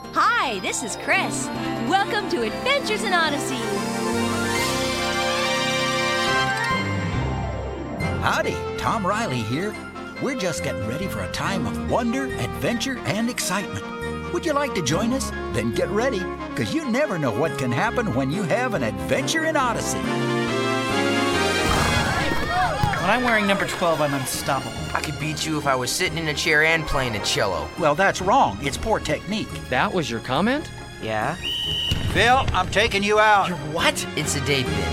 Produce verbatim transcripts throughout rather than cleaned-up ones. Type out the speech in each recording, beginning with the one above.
Hi, this is Chris. Welcome to Adventures in Odyssey. Howdy, Tom Riley here. We're just getting ready for a time of wonder, adventure, and excitement. Would you like to join us? Then get ready, because you never know what can happen when you have an adventure in Odyssey. When I'm wearing number twelve, I'm unstoppable. I could beat you if I was sitting in a chair and playing a cello. Well, that's wrong. It's poor technique. That was your comment? Yeah? Phil, I'm taking you out. You're what? It's a date bit.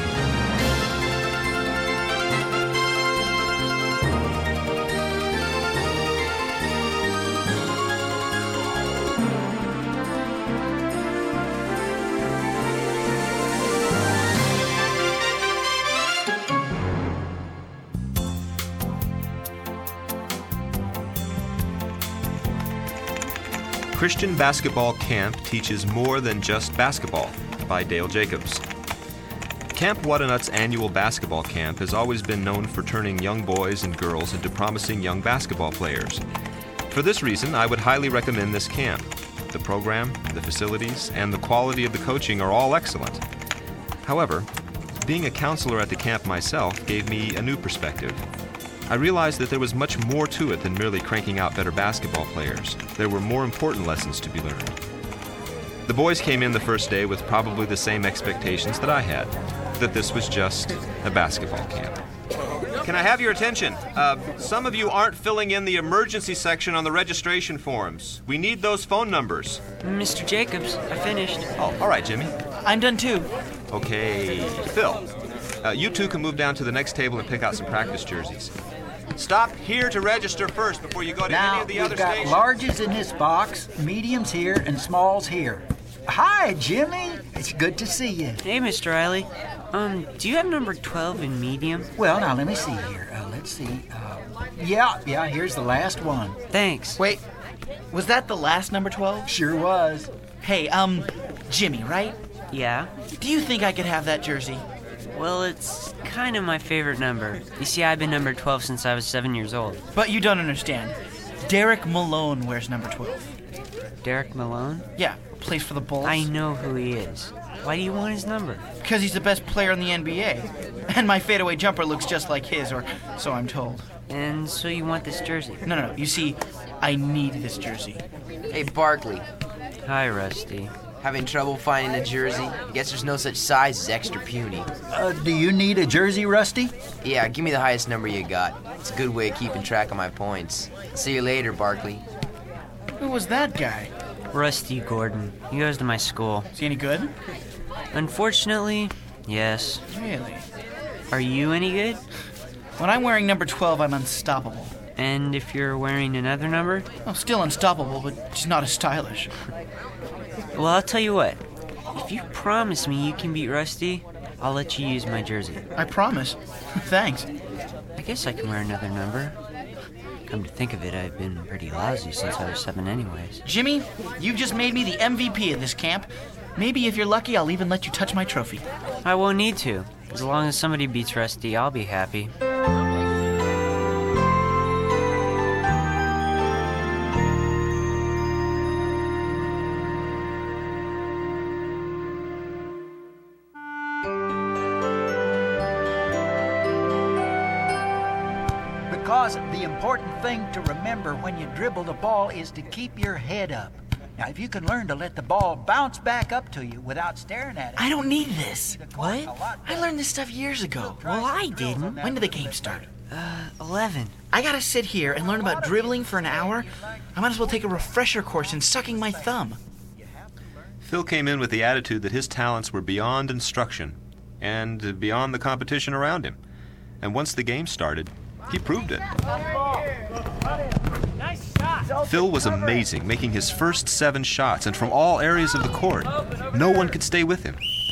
Christian Basketball Camp Teaches More Than Just Basketball by Dale Jacobs. Camp Whadanut's annual basketball camp has always been known for turning young boys and girls into promising young basketball players. For this reason, I would highly recommend this camp. The program, the facilities, and the quality of the coaching are all excellent. However, being a counselor at the camp myself gave me a new perspective. I realized that there was much more to it than merely cranking out better basketball players. There were more important lessons to be learned. The boys came in the first day with probably the same expectations that I had, that this was just a basketball camp. Can I have your attention? Uh, some of you aren't filling in the emergency section on the registration forms. We need those phone numbers. Mister Jacobs, I finished. Oh, all right, Jimmy. I'm done too. Okay, Phil, uh, you two can move down to the next table and pick out some practice jerseys. Stop here to register first before you go to Now, any of the we've other got stations. larges in this box, mediums here, and smalls here. Hi, Jimmy. It's good to see you. Hey, Mister Riley. Um, do you have number twelve in medium? Well, now, let me see here. Uh, let's see. Uh, yeah, yeah, here's the last one. Thanks. Wait, was that the last number twelve? Sure was. Hey, um, Jimmy, right? Yeah? Do you think I could have that jersey? Well, it's kind of my favorite number. You see, I've been number twelve since I was seven years old. But you don't understand. Derek Malone wears number twelve. Derek Malone? Yeah, plays for the Bulls. I know who he is. Why do you want his number? Because he's the best player in the N B A. And my fadeaway jumper looks just like his, or so I'm told. And so you want this jersey? No, no, no. You see, I need this jersey. Hey, Barkley. Hi, Rusty. Having trouble finding a jersey? I guess there's no such size as extra puny. Uh, do you need a jersey, Rusty? Yeah, give me the highest number you got. It's a good way of keeping track of my points. See you later, Barkley. Who was that guy? Rusty Gordon. He goes to my school. Is he any good? Unfortunately, yes. Really? Are you any good? When I'm wearing number twelve, I'm unstoppable. And if you're wearing another number? I'm still unstoppable, but just not as stylish. Well, I'll tell you what. If you promise me you can beat Rusty, I'll let you use my jersey. I promise. Thanks. I guess I can wear another number. Come to think of it, I've been pretty lousy since I was seven anyways. Jimmy, you've just made me the M V P of this camp. Maybe if you're lucky, I'll even let you touch my trophy. I won't need to. As long as somebody beats Rusty, I'll be happy. Because the important thing to remember when you dribble the ball is to keep your head up. Now, if you can learn to let the ball bounce back up to you without staring at it... I don't need this. What? I learned this stuff years ago. Well, I didn't. When did the game start? Uh, eleven. I gotta sit here and learn about dribbling for an hour? I might as well take a refresher course in sucking my thumb. Phil came in with the attitude that his talents were beyond instruction and beyond the competition around him. And once the game started, he proved it. Phil was amazing, making his first seven shots, and from all areas of the court. No one could stay with him.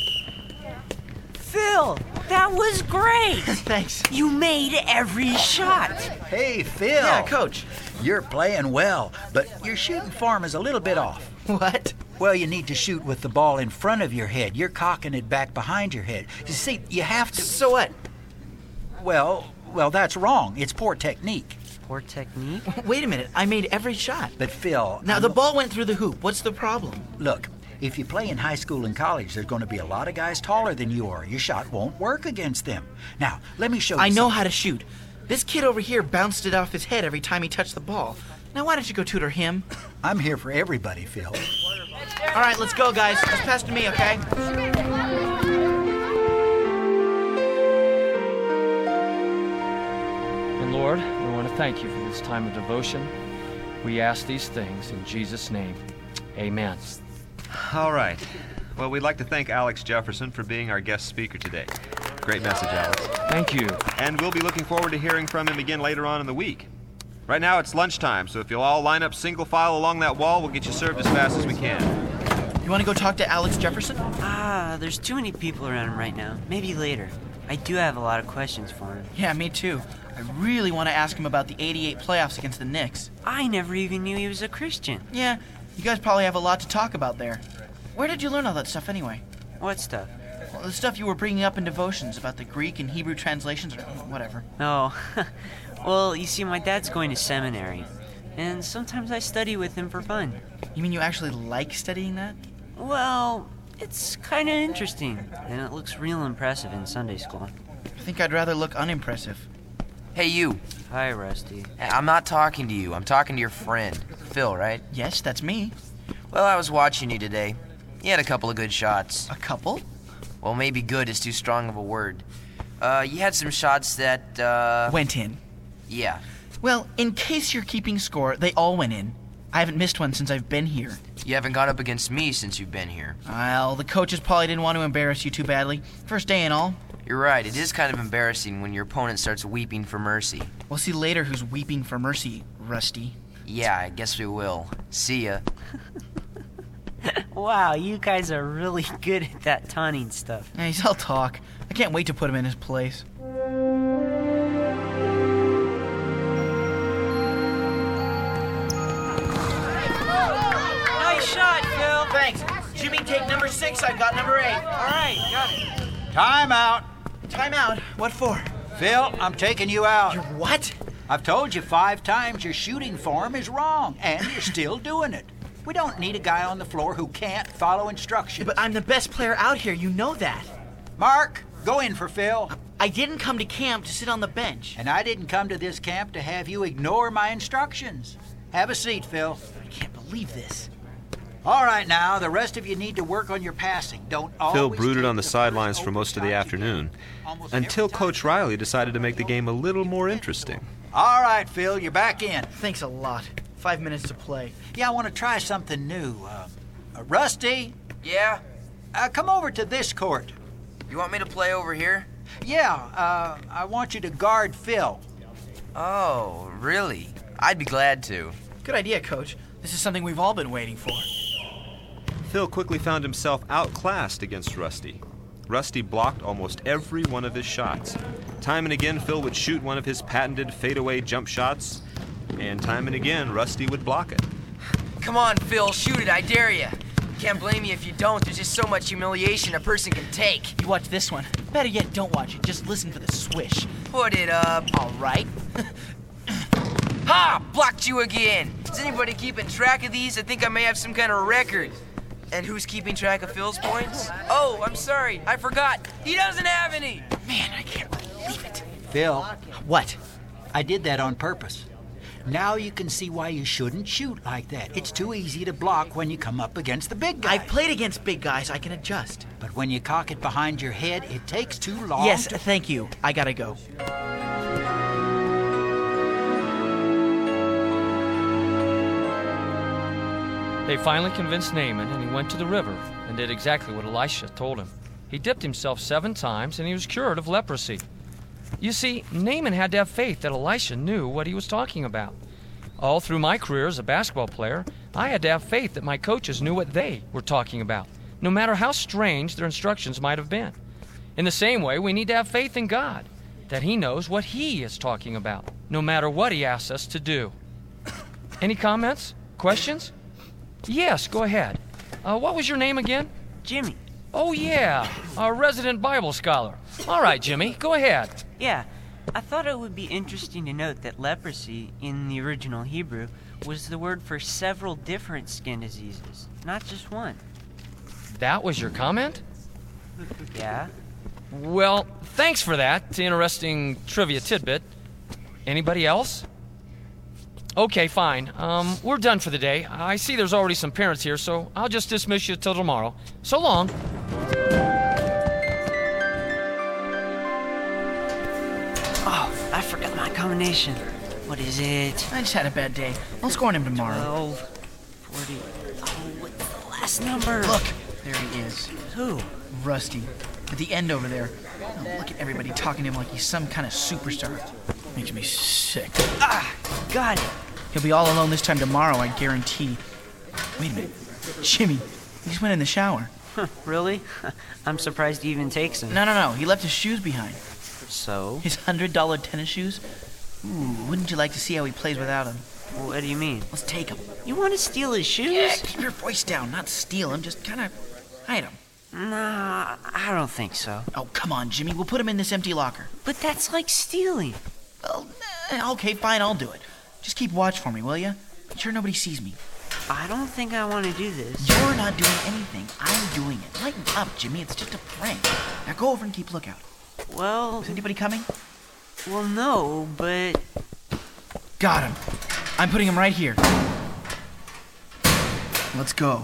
Phil, that was great! Thanks. You made every shot! Hey, Phil. Yeah, Coach. You're playing well, but your shooting form is a little bit off. What? Well, you need to shoot with the ball in front of your head. You're cocking it back behind your head. You see, you have to... So what? Well, well, that's wrong. It's poor technique. Poor technique? Wait a minute, I made every shot. But Phil... Now, I'm- the ball went through the hoop. What's the problem? Look, if you play in high school and college, there's going to be a lot of guys taller than you are. Your shot won't work against them. Now, let me show you I know something. how to shoot. This kid over here bounced it off his head every time he touched the ball. Now, why don't you go tutor him? I'm here for everybody, Phil. All right, let's go, guys. Just pass to me, okay? And Lord, we want to thank you for this time of devotion. We ask these things in Jesus' name. Amen. All right. Well, we'd like to thank Alex Jefferson for being our guest speaker today. Great message, Alex. Thank you. And we'll be looking forward to hearing from him again later on in the week. Right now it's lunchtime, so if you'll all line up single file along that wall, we'll get you served as fast as we can. You want to go talk to Alex Jefferson? Ah, there's too many people around him right now. Maybe later. I do have a lot of questions for him. Yeah, me too. I really want to ask him about the eighty-eight playoffs against the Knicks. I never even knew he was a Christian. Yeah, you guys probably have a lot to talk about there. Where did you learn all that stuff anyway? What stuff? Well, the stuff you were bringing up in devotions about the Greek and Hebrew translations or whatever. Oh, well, you see, my dad's going to seminary, and sometimes I study with him for fun. You mean you actually like studying that? Well, it's kind of interesting, and it looks real impressive in Sunday school. I think I'd rather look unimpressive. Hey, you. Hi, Rusty. I'm not talking to you. I'm talking to your friend, Phil, right? Yes, that's me. Well, I was watching you today. You had a couple of good shots. A couple? Well, maybe good is too strong of a word. Uh, you had some shots that, uh... Went in. Yeah. Well, in case you're keeping score, they all went in. I haven't missed one since I've been here. You haven't gone up against me since you've been here. Well, the coaches probably didn't want to embarrass you too badly. First day and all. You're right. It is kind of embarrassing when your opponent starts weeping for mercy. We'll see later who's weeping for mercy, Rusty. Yeah, I guess we will. See ya. Wow, you guys are really good at that taunting stuff. Yeah, he's all talk. I can't wait to put him in his place. Nice shot, Phil. Thanks. Jimmy, take number six. I've got number eight. All right, got it. Time out. Time out. What for? Phil, I'm taking you out. You're what? I've told you five times your shooting form is wrong, and you're still doing it. We don't need a guy on the floor who can't follow instructions. But I'm the best player out here. You know that. Mark, go in for Phil. I didn't come to camp to sit on the bench. And I didn't come to this camp to have you ignore my instructions. Have a seat, Phil. I can't believe this. All right, now, the rest of you need to work on your passing. Don't always Phil brooded take on the first sidelines for open most of the shot you afternoon, get. Almost until every time Coach you- Riley decided to make the game a little more interesting. All right, Phil, you're back in. Thanks a lot. Five minutes to play. Yeah, I want to try something new. Uh, uh, Rusty, Yeah? uh, come over to this court. You want me to play over here? Yeah, uh, I want you to guard Phil. Oh, really? I'd be glad to. Good idea, Coach. This is something we've all been waiting for. Phil quickly found himself outclassed against Rusty. Rusty blocked almost every one of his shots. Time and again, Phil would shoot one of his patented fadeaway jump shots, and time and again, Rusty would block it. Come on, Phil, shoot it, I dare you. Can't blame me if you don't. There's just so much humiliation a person can take. You watch this one. Better yet, don't watch it. Just listen for the swish. Put it up. All right. Ha! Blocked you again. Is anybody keeping track of these? I think I may have some kind of record. And who's keeping track of Phil's points? Oh, I'm sorry. I forgot. He doesn't have any. Man, I can't believe it. Phil, What? I did that on purpose. Now you can see why you shouldn't shoot like that. It's too easy to block when you come up against the big guy. I've played against big guys. I can adjust. But when you cock it behind your head, it takes too long Yes, to... thank you. I gotta go. They finally convinced Naaman, and he went to the river and did exactly what Elisha told him. He dipped himself seven times, and he was cured of leprosy. You see, Naaman had to have faith that Elisha knew what he was talking about. All through my career as a basketball player, I had to have faith that my coaches knew what they were talking about, no matter how strange their instructions might have been. In the same way, we need to have faith in God, that He knows what He is talking about, no matter what He asks us to do. Any comments? Questions? Yes, go ahead. Uh, what was your name again? Jimmy. Oh, yeah, a resident Bible scholar. All right, Jimmy, go ahead. Yeah, I thought it would be interesting to note that leprosy, in the original Hebrew, was the word for several different skin diseases, not just one. That was your comment? Yeah? Well, thanks for that interesting trivia tidbit. Anybody else? Okay, fine. Um, we're done for the day. I see there's already some parents here, so I'll just dismiss you till tomorrow. So long. Oh, I forgot my combination. What is it? I just had a bad day. I'll score on him tomorrow. twelve, forty. Oh, what's the last number? Look, there he is. Who? Rusty. At the end over there. Oh, look at everybody talking to him like he's some kind of superstar. Makes me sick. Ah, got it. He'll be all alone this time tomorrow, I guarantee. Wait a minute. Jimmy, he just went in the shower. Huh, really? I'm surprised he even takes them. No, no, no. He left his shoes behind. So? His one hundred dollar tennis shoes? Ooh, wouldn't you like to see how he plays without them? What do you mean? Let's take them. You want to steal his shoes? Yeah, keep your voice down. Not steal them, just kind of hide them. Nah, I don't think so. Oh, come on, Jimmy. We'll put them in this empty locker. But that's like stealing. Well, eh, okay, fine. I'll do it. Just keep watch for me, will you? Make sure nobody sees me. I don't think I want to do this. You're not doing anything. I'm doing it. Lighten up, Jimmy. It's just a prank. Now go over and keep lookout. Well, Is anybody coming? well, no, but... Got him. I'm putting him right here. Let's go.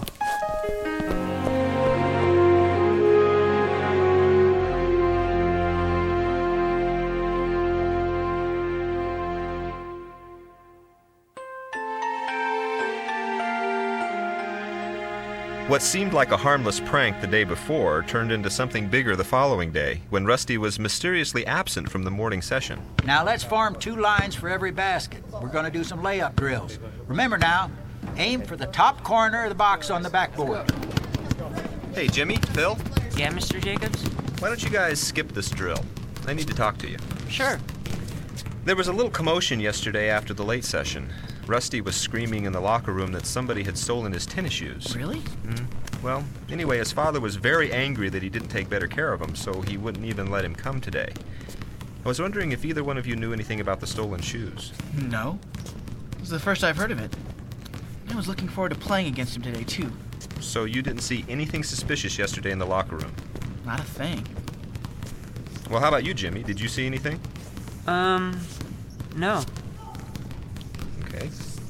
What seemed like a harmless prank the day before turned into something bigger the following day, when Rusty was mysteriously absent from the morning session. Now let's form two lines for every basket. We're going to do some layup drills. Remember now, aim for the top corner of the box on the backboard. Hey, Jimmy, Phil, Yeah, Mister Jacobs? why don't you guys skip this drill? I need to talk to you. Sure. There was a little commotion yesterday after the late session. Rusty was screaming in the locker room that somebody had stolen his tennis shoes. Really? Well, anyway, his father was very angry that he didn't take better care of him, so he wouldn't even let him come today. I was wondering if either one of you knew anything about the stolen shoes. No. This is the first I've heard of it. I was looking forward to playing against him today, too. So you didn't see anything suspicious yesterday in the locker room? Not a thing. Well, how about you, Jimmy? Did you see anything? Um, no. Okay.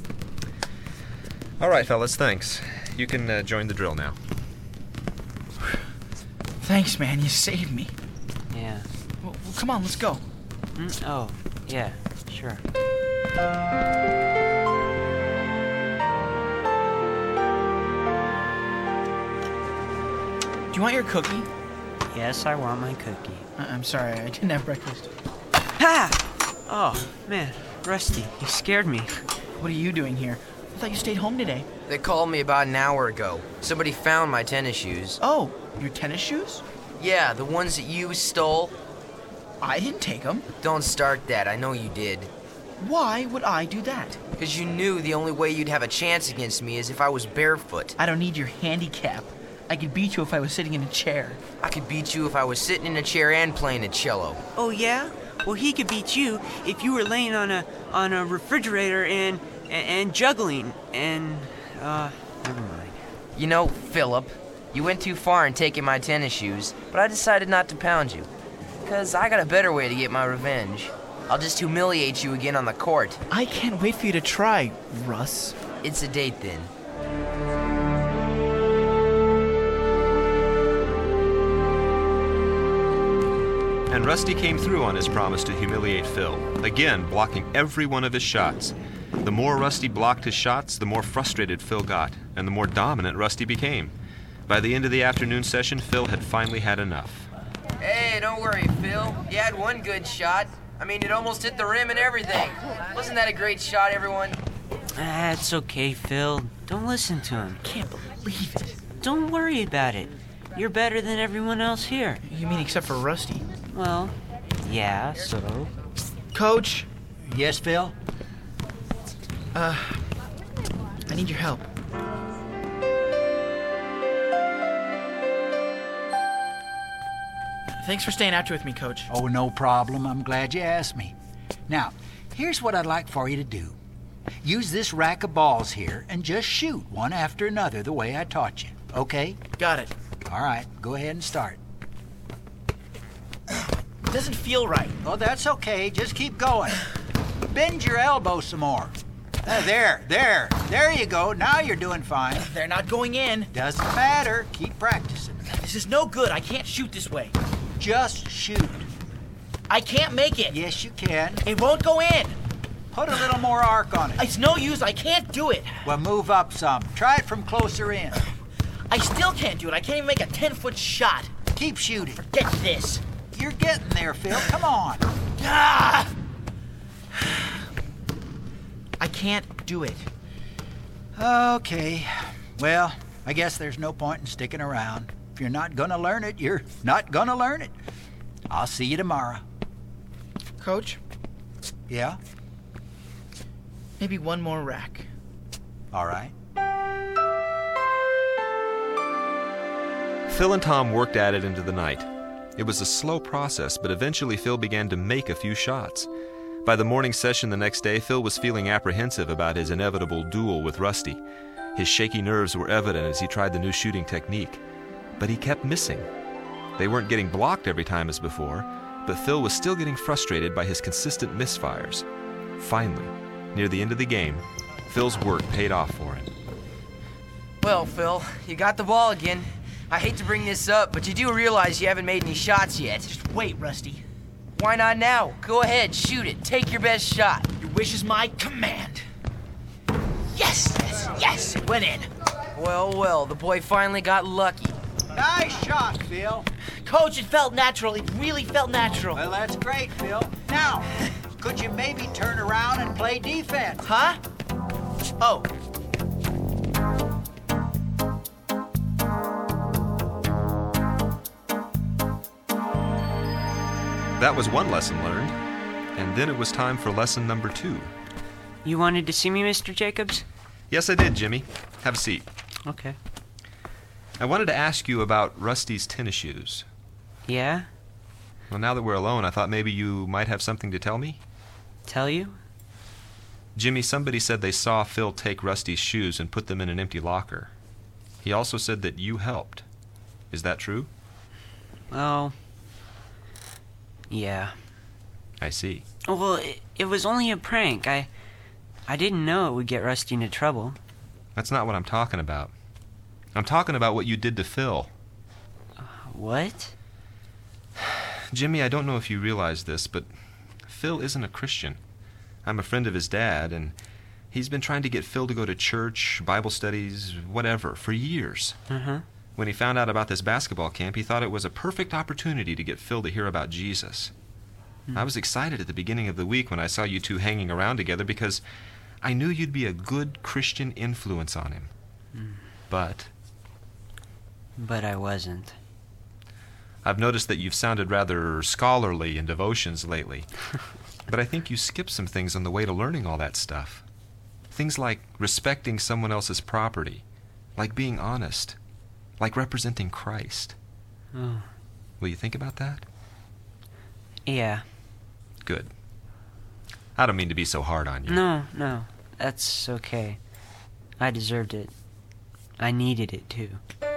All right, fellas, thanks. You can uh, join the drill now. Thanks, man. You saved me. Yeah. Well, well, come on, let's go. Mm, oh, yeah, sure. Do you want your cookie? Yes, I want my cookie. I- I'm sorry, I didn't have breakfast. Ha! Oh, man, Rusty, you scared me. What are you doing here? I thought you stayed home today. They called me about an hour ago. Somebody found my tennis shoes. Oh, your tennis shoes? Yeah, the ones that you stole. I didn't take them. Don't start that. I know you did. Why would I do that? Because you knew the only way you'd have a chance against me is if I was barefoot. I don't need your handicap. I could beat you if I was sitting in a chair. I could beat you if I was sitting in a chair and playing a cello. Oh, yeah? Well, he could beat you if you were laying on a on a refrigerator and and, and juggling and, uh, never mind. You know, Philip, you went too far in taking my tennis shoes, but I decided not to pound you. Because I got a better way to get my revenge. I'll just humiliate you again on the court. I can't wait for you to try, Russ. It's a date then. And Rusty came through on his promise to humiliate Phil, again blocking every one of his shots. The more Rusty blocked his shots, the more frustrated Phil got, and the more dominant Rusty became. By the end of the afternoon session, Phil had finally had enough. Hey, don't worry, Phil. You had one good shot. I mean, it almost hit the rim and everything. Wasn't that a great shot, everyone? That's okay, Phil. Don't listen to him. Can't believe it. Don't worry about it. You're better than everyone else here. You mean except for Rusty? Well, yeah, so? Coach, Yes, Phil? uh, I need your help. Thanks for staying after with me, Coach. Oh, no problem. I'm glad you asked me. Now, here's what I'd like for you to do. Use this rack of balls here and just shoot one after another the way I taught you, okay? Got it. All right, go ahead and start. It doesn't feel right. Oh, that's okay. Just keep going. Bend your elbow some more. Uh, there, there. There you go. Now you're doing fine. They're not going in. Doesn't matter. Keep practicing. This is no good. I can't shoot this way. Just shoot. I can't make it. Yes, you can. It won't go in. Put a little more arc on it. It's no use. I can't do it. Well, move up some. Try it from closer in. I still can't do it. I can't even make a ten-foot shot. Keep shooting. Get this. You're getting there, Phil. Come on. Ah! I can't do it. Okay. Well, I guess there's no point in sticking around. If you're not gonna learn it, you're not gonna learn it. I'll see you tomorrow. Coach, Yeah? maybe one more rack. All right. Phil and Tom worked at it into the night. It was a slow process, but eventually Phil began to make a few shots. By the morning session the next day, Phil was feeling apprehensive about his inevitable duel with Rusty. His shaky nerves were evident as he tried the new shooting technique. But he kept missing. They weren't getting blocked every time as before, but Phil was still getting frustrated by his consistent misfires. Finally, near the end of the game, Phil's work paid off for him. Well, Phil, you got the ball again. I hate to bring this up, but you do realize you haven't made any shots yet. Just wait, Rusty. Why not now? Go ahead, shoot it. Take your best shot. Your wish is my command. Yes, yes, yes, it went in. Well, well, the boy finally got lucky. Nice shot, Phil. Coach, it felt natural. It really felt natural. Well, that's great, Phil. Now, could you maybe turn around and play defense? Huh? Oh. That was one lesson learned, and then it was time for lesson number two. You wanted to see me, Mister Jacobs? Yes, I did, Jimmy. Have a seat. Okay. I wanted to ask you about Rusty's tennis shoes. Yeah? Well, now that we're alone, I thought maybe you might have something to tell me. Tell you? Jimmy, somebody said they saw Phil take Rusty's shoes and put them in an empty locker. He also said that you helped. Is that true? Well, yeah. I see. Well, it, it was only a prank. I I didn't know it would get Rusty into trouble. That's not what I'm talking about. I'm talking about what you did to Phil. What? Jimmy, I don't know if you realize this, but Phil isn't a Christian. I'm a friend of his dad, and he's been trying to get Phil to go to church, Bible studies, whatever, for years. Uh-huh. When he found out about this basketball camp, he thought it was a perfect opportunity to get Phil to hear about Jesus. Mm. I was excited at the beginning of the week when I saw you two hanging around together because I knew you'd be a good Christian influence on him. Mm. But... But I wasn't. I've noticed that you've sounded rather scholarly in devotions lately. But I think you skipped some things on the way to learning all that stuff. Things like respecting someone else's property, like being honest, like representing Christ. Oh. Will you think about that? Yeah. Good. I don't mean to be so hard on you. No, no. That's okay. I deserved it. I needed it, too.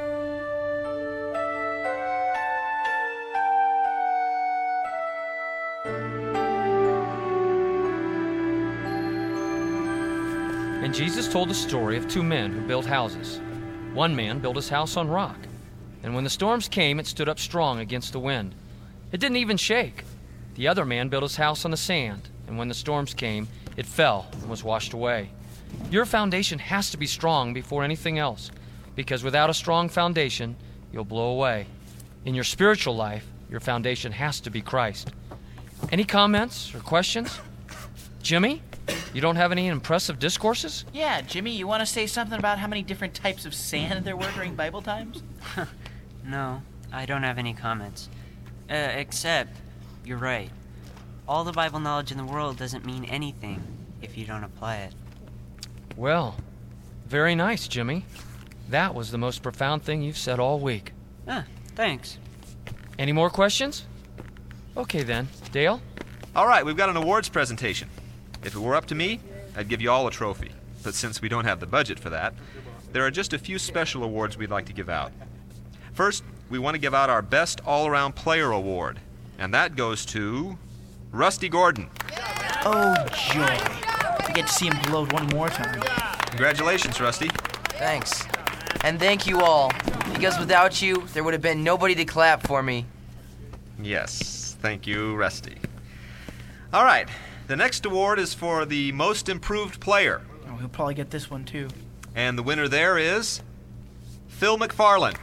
And Jesus told the story of two men who built houses. One man built his house on rock, and when the storms came, it stood up strong against the wind. It didn't even shake. The other man built his house on the sand, and when the storms came, it fell and was washed away. Your foundation has to be strong before anything else, because without a strong foundation, you'll blow away. In your spiritual life, your foundation has to be Christ. Any comments or questions? Jimmy? You don't have any impressive discourses? Yeah, Jimmy, you want to say something about how many different types of sand there were during Bible times? No, I don't have any comments. Uh, except, you're right. All the Bible knowledge in the world doesn't mean anything if you don't apply it. Well, very nice, Jimmy. That was the most profound thing you've said all week. Ah, thanks. Any more questions? Okay then. Dale? All right, we've got an awards presentation. If it were up to me, I'd give you all a trophy. But since we don't have the budget for that, there are just a few special awards we'd like to give out. First, we want to give out our Best All-Around Player Award. And that goes to Rusty Gordon. Oh, joy. I get to see him gloat one more time. Congratulations, Rusty. Thanks. And thank you all, because without you, there would have been nobody to clap for me. Yes, thank you, Rusty. All right, the next award is for the Most Improved Player. Oh, he'll probably get this one, too. And the winner there is Phil McFarlane.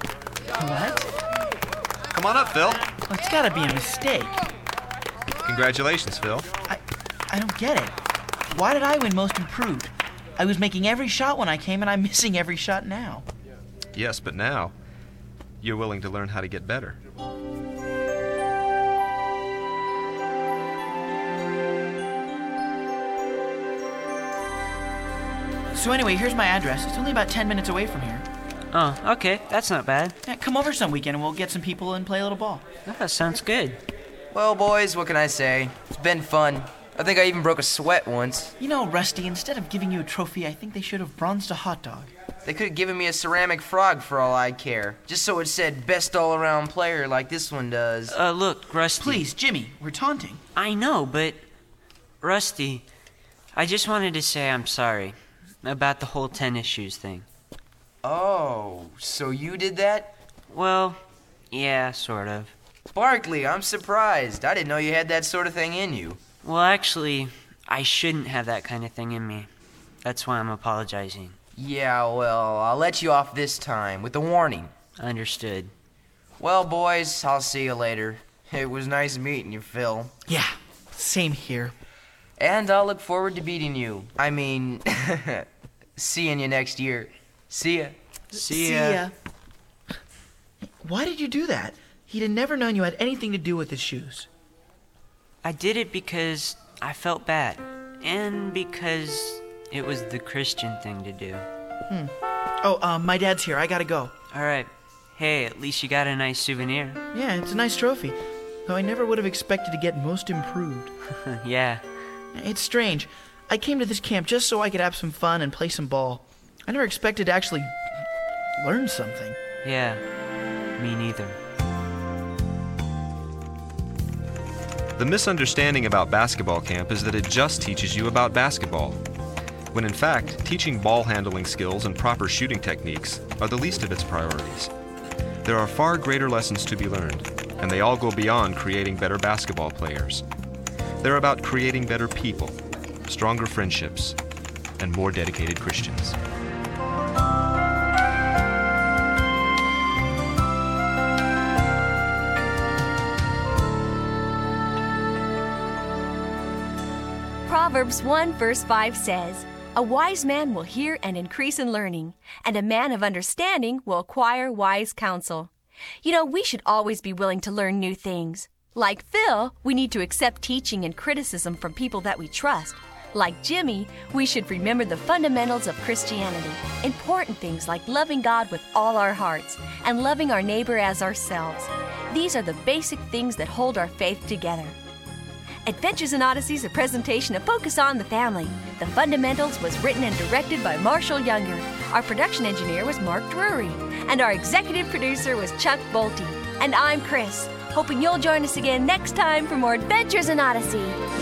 What? Come on up, Phil. Oh, it's gotta be a mistake. Congratulations, Phil. I, I don't get it. Why did I win Most Improved? I was making every shot when I came, and I'm missing every shot now. Yes, but now you're willing to learn how to get better. So anyway, here's my address. It's only about ten minutes away from here. Oh, okay. That's not bad. Yeah, come over some weekend and we'll get some people and play a little ball. That sounds good. Well, boys, what can I say? It's been fun. I think I even broke a sweat once. You know, Rusty, instead of giving you a trophy, I think they should have bronzed a hot dog. They could have given me a ceramic frog for all I care, just so it said best all-around player like this one does. Uh, look, Rusty. Please, Jimmy, we're taunting. I know, but... Rusty, I just wanted to say I'm sorry about the whole tennis shoes thing. Oh, so you did that? Well, yeah, sort of. Barkley, I'm surprised. I didn't know you had that sort of thing in you. Well, actually, I shouldn't have that kind of thing in me. That's why I'm apologizing. Yeah, well, I'll let you off this time, with a warning. Understood. Well, boys, I'll see you later. It was nice meeting you, Phil. Yeah, same here. And I'll look forward to beating you. I mean, seeing you next year. See ya. See ya. Why did you do that? He'd have never known you had anything to do with his shoes. I did it because I felt bad. And because it was the Christian thing to do. Hmm. Oh, um, my dad's here. I gotta go. All right. Hey, at least you got a nice souvenir. Yeah, it's a nice trophy. Though I never would have expected to get Most Improved. Yeah. It's strange. I came to this camp just so I could have some fun and play some ball. I never expected to actually learn something. Yeah, me neither. The misunderstanding about basketball camp is that it just teaches you about basketball, when in fact, teaching ball handling skills and proper shooting techniques are the least of its priorities. There are far greater lessons to be learned, and they all go beyond creating better basketball players. They're about creating better people, stronger friendships, and more dedicated Christians. Proverbs one verse five says, "A wise man will hear and increase in learning, and a man of understanding will acquire wise counsel." You know, we should always be willing to learn new things. Like Phil, we need to accept teaching and criticism from people that we trust. Like Jimmy, we should remember the fundamentals of Christianity, important things like loving God with all our hearts and loving our neighbor as ourselves. These are the basic things that hold our faith together. Adventures in Odyssey is a presentation of Focus on the Family. The Fundamentals was written and directed by Marshall Younger. Our production engineer was Mark Drury. And our executive producer was Chuck Bolte. And I'm Chris, hoping you'll join us again next time for more Adventures in Odyssey.